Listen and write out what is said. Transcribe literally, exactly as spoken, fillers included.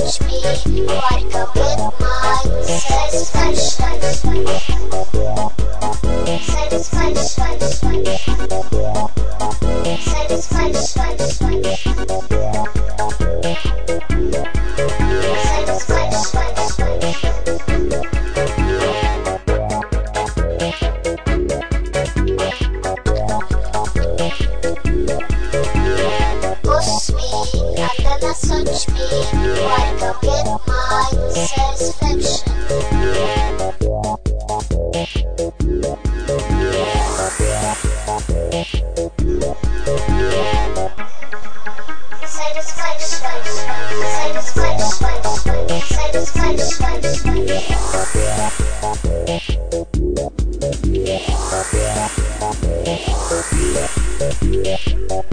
touch me like a midnight satisfaction. Satisfaction. Satisfaction. Push me and then I touch me like a midnight satisfaction. Satisfaction, satisfaction, satisfaction.